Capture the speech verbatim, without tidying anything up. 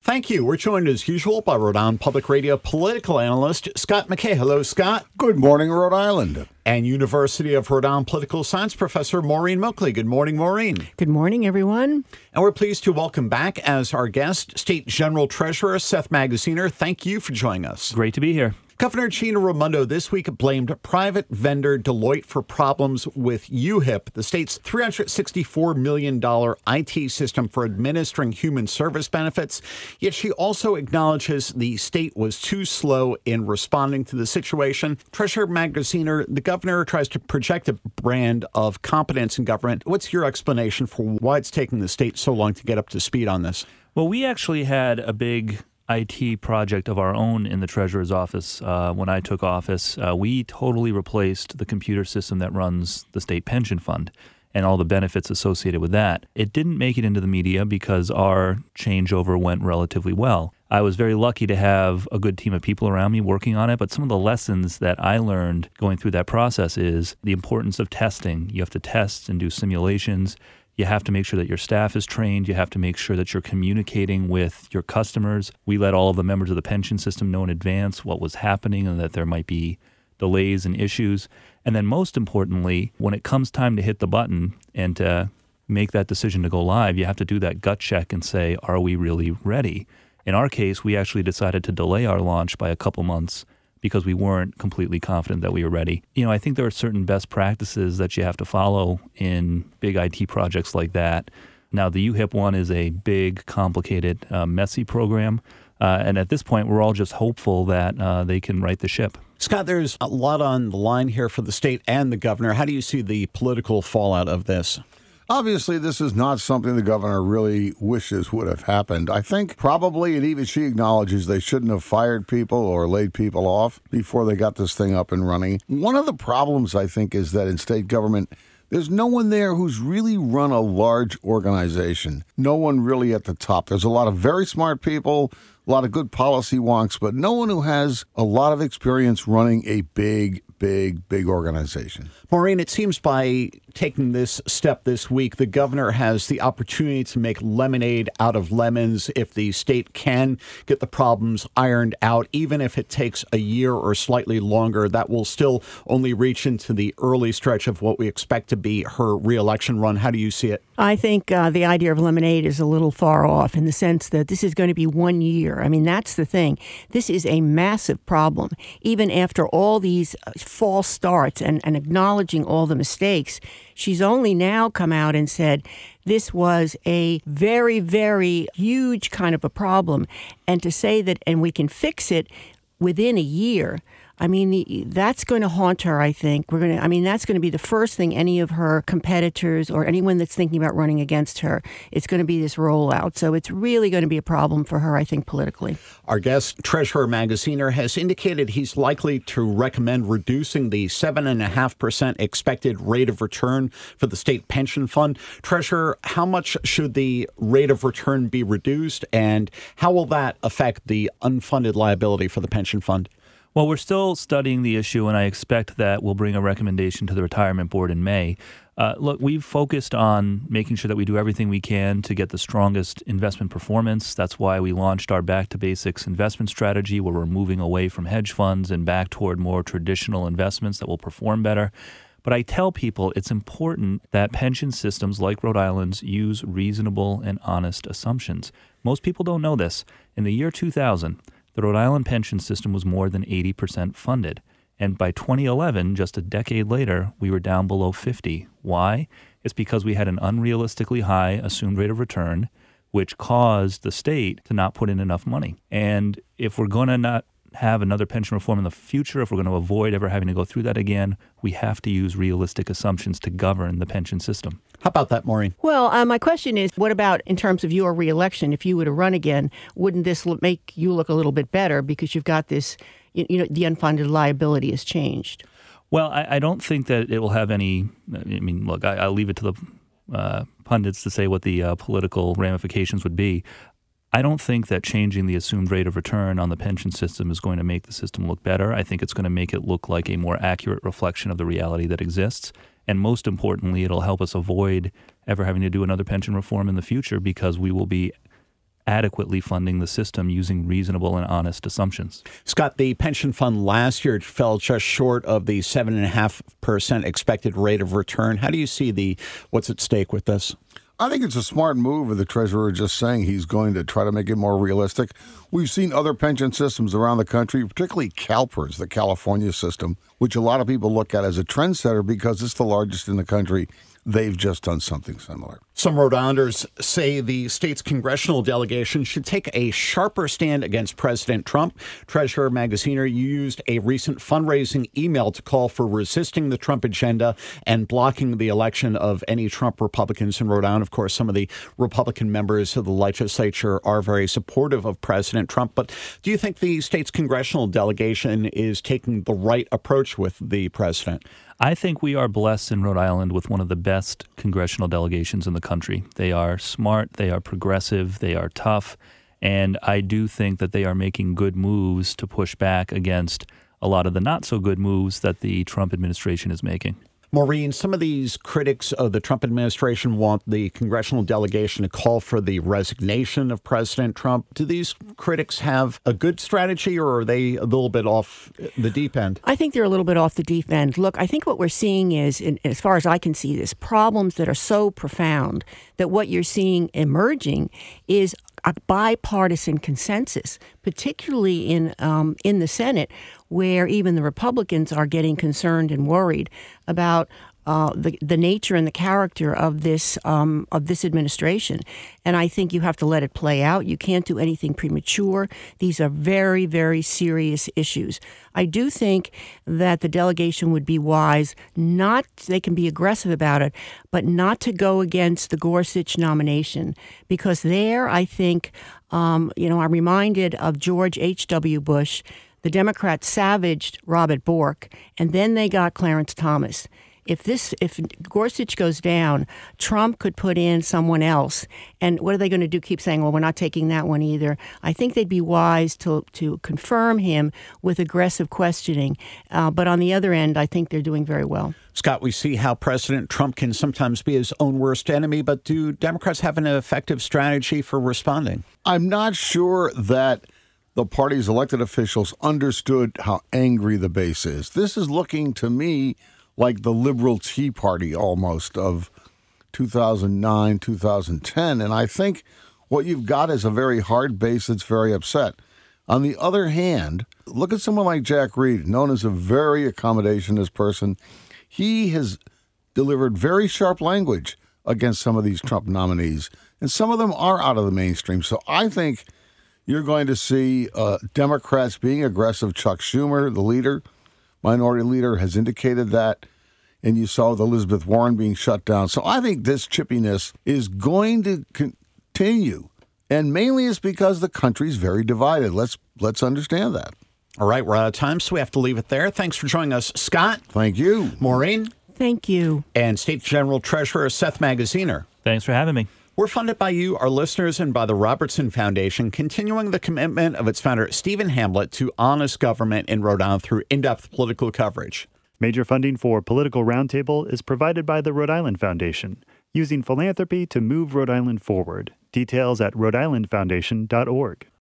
Thank you. We're joined as usual by Rhode Island Public Radio political analyst Scott McKay. Hello, Scott. Good morning, Rhode Island. And University of Rhode Island political science professor Maureen Moakley. Good morning, Maureen. Good morning, everyone. And we're pleased to welcome back as our guest State General Treasurer Seth Magaziner. Thank you for joining us. Great to be here. Governor Gina Raimondo this week blamed private vendor Deloitte for problems with U H I P, the state's three hundred sixty-four million dollars I T system for administering human service benefits. Yet she also acknowledges the state was too slow in responding to the situation. Treasurer Magaziner, the governor tries to project a brand of competence in government. What's your explanation for why it's taking the state so long to get up to speed on this? Well, we actually had a big I T project of our own in the Treasurer's office uh, when I took office. Uh, we totally replaced the computer system that runs the state pension fund and all the benefits associated with that. It didn't make it into the media because our changeover went relatively well. I was very lucky to have a good team of people around me working on it, but some of the lessons that I learned going through that process is the importance of testing. You have to test and do simulations. You have to make sure that your staff is trained. You have to make sure that you're communicating with your customers. We let all of the members of the pension system know in advance what was happening and that there might be delays and issues. And then most importantly, when it comes time to hit the button and to make that decision to go live, you have to do that gut check and say, are we really ready? In our case, we actually decided to delay our launch by a couple months because we weren't completely confident that we were ready. You know, I think there are certain best practices that you have to follow in big I T projects like that. Now, the U H I P one is a big, complicated, uh, messy program. Uh, and at this point, we're all just hopeful that uh, they can right the ship. Scott, there's a lot on the line here for the state and the governor. How do you see the political fallout of this? Obviously, this is not something the governor really wishes would have happened. I think probably, and even she acknowledges, they shouldn't have fired people or laid people off before they got this thing up and running. One of the problems, I think, is that in state government, there's no one there who's really run a large organization. No one really at the top. There's a lot of very smart people, a lot of good policy wonks, but no one who has a lot of experience running a big, big, big organization. Maureen, it seems by taking this step this week, the governor has the opportunity to make lemonade out of lemons if the state can get the problems ironed out, even if it takes a year or slightly longer. That will still only reach into the early stretch of what we expect to be her reelection run. How do you see it? I think uh, the idea of lemonade is a little far off in the sense that this is going to be one year. I mean, that's the thing. This is a massive problem. Even after all these false starts and, and acknowledging all the mistakes, she's only now come out and said this was a very, very huge kind of a problem. And to say that, and we can fix it within a year, I mean, that's going to haunt her, I think. We're going to, I mean, that's going to be the first thing any of her competitors or anyone that's thinking about running against her, it's going to be this rollout. So it's really going to be a problem for her, I think, politically. Our guest, Treasurer Magaziner, has indicated he's likely to recommend reducing the seven point five percent expected rate of return for the state pension fund. Treasurer, how much should the rate of return be reduced, and how will that affect the unfunded liability for the pension fund? Well, we're still studying the issue, and I expect that we'll bring a recommendation to the Retirement Board in May. Uh, look, we've focused on making sure that we do everything we can to get the strongest investment performance. That's why we launched our Back to Basics investment strategy, where we're moving away from hedge funds and back toward more traditional investments that will perform better. But I tell people it's important that pension systems like Rhode Island's use reasonable and honest assumptions. Most people don't know this. In the year two thousand, the Rhode Island pension system was more than eighty percent funded. And by twenty eleven, just a decade later, we were down below fifty. Why? It's because we had an unrealistically high assumed rate of return, which caused the state to not put in enough money. And if we're going to not have another pension reform in the future, if we're going to avoid ever having to go through that again, we have to use realistic assumptions to govern the pension system. How about that, Maureen? Well, uh, my question is, what about in terms of your reelection? If you were to run again, wouldn't this look, make you look a little bit better because you've got this, you, you know, the unfunded liability has changed? Well, I, I don't think that it will have any, I mean, look, I, I'll leave it to the uh, pundits to say what the uh, political ramifications would be. I don't think that changing the assumed rate of return on the pension system is going to make the system look better. I think it's going to make it look like a more accurate reflection of the reality that exists. And most importantly, it'll help us avoid ever having to do another pension reform in the future because we will be adequately funding the system using reasonable and honest assumptions. Scott, the pension fund last year fell just short of the seven point five percent expected rate of return. How do you see the what's at stake with this? I think it's a smart move of the treasurer just saying he's going to try to make it more realistic. We've seen other pension systems around the country, particularly CalPERS, the California system, which a lot of people look at as a trendsetter because it's the largest in the country. They've just done something similar. Some Rhode Islanders say the state's congressional delegation should take a sharper stand against President Trump. Treasurer Magaziner, you used a recent fundraising email to call for resisting the Trump agenda and blocking the election of any Trump Republicans in Rhode Island. Of course, some of the Republican members of the legislature are very supportive of President Trump. But do you think the state's congressional delegation is taking the right approach with the president? I think we are blessed in Rhode Island with one of the best congressional delegations in the country. They are smart, they are progressive, they are tough, and I do think that they are making good moves to push back against a lot of the not so good moves that the Trump administration is making. Maureen, some of these critics of the Trump administration want the congressional delegation to call for the resignation of President Trump. Do these critics have a good strategy, or are they a little bit off the deep end? I think they're a little bit off the deep end. Look, I think what we're seeing is, in, as far as I can see this, problems that are so profound that what you're seeing emerging is a bipartisan consensus, particularly in um, in the Senate, where even the Republicans are getting concerned and worried about uh, the the nature and the character of this um, of this administration. And I think you have to let it play out. You can't do anything premature. These are very, very serious issues. I do think that the delegation would be wise not, they can be aggressive about it, but not to go against the Gorsuch nomination, because there, I think, um, you know, I'm reminded of George H W. Bush. The Democrats savaged Robert Bork, and then they got Clarence Thomas. If this, if Gorsuch goes down, Trump could put in someone else. And what are they going to do? Keep saying, well, we're not taking that one either. I think they'd be wise to to confirm him with aggressive questioning. Uh, but on the other end, I think they're doing very well. Scott, we see how President Trump can sometimes be his own worst enemy, but do Democrats have an effective strategy for responding? I'm not sure that the party's elected officials understood how angry the base is. This is looking to me like the liberal Tea Party almost of two thousand nine, two thousand ten. And I think what you've got is a very hard base that's very upset. On the other hand, look at someone like Jack Reed, known as a very accommodationist person. He has delivered very sharp language against some of these Trump nominees, and some of them are out of the mainstream. So I think you're going to see uh, Democrats being aggressive. Chuck Schumer, the leader, minority leader, has indicated that, and you saw with Elizabeth Warren being shut down. So I think this chippiness is going to continue, and mainly it's because the country's very divided. Let's let's understand that. All right, we're out of time, so we have to leave it there. Thanks for joining us, Scott. Thank you. Maureen. Thank you. And State General Treasurer Seth Magaziner. Thanks for having me. We're funded by you, our listeners, and by the Robertson Foundation, continuing the commitment of its founder, Stephen Hamlet, to honest government in Rhode Island through in-depth political coverage. Major funding for Political Roundtable is provided by the Rhode Island Foundation, using philanthropy to move Rhode Island forward. Details at rhode island foundation dot org.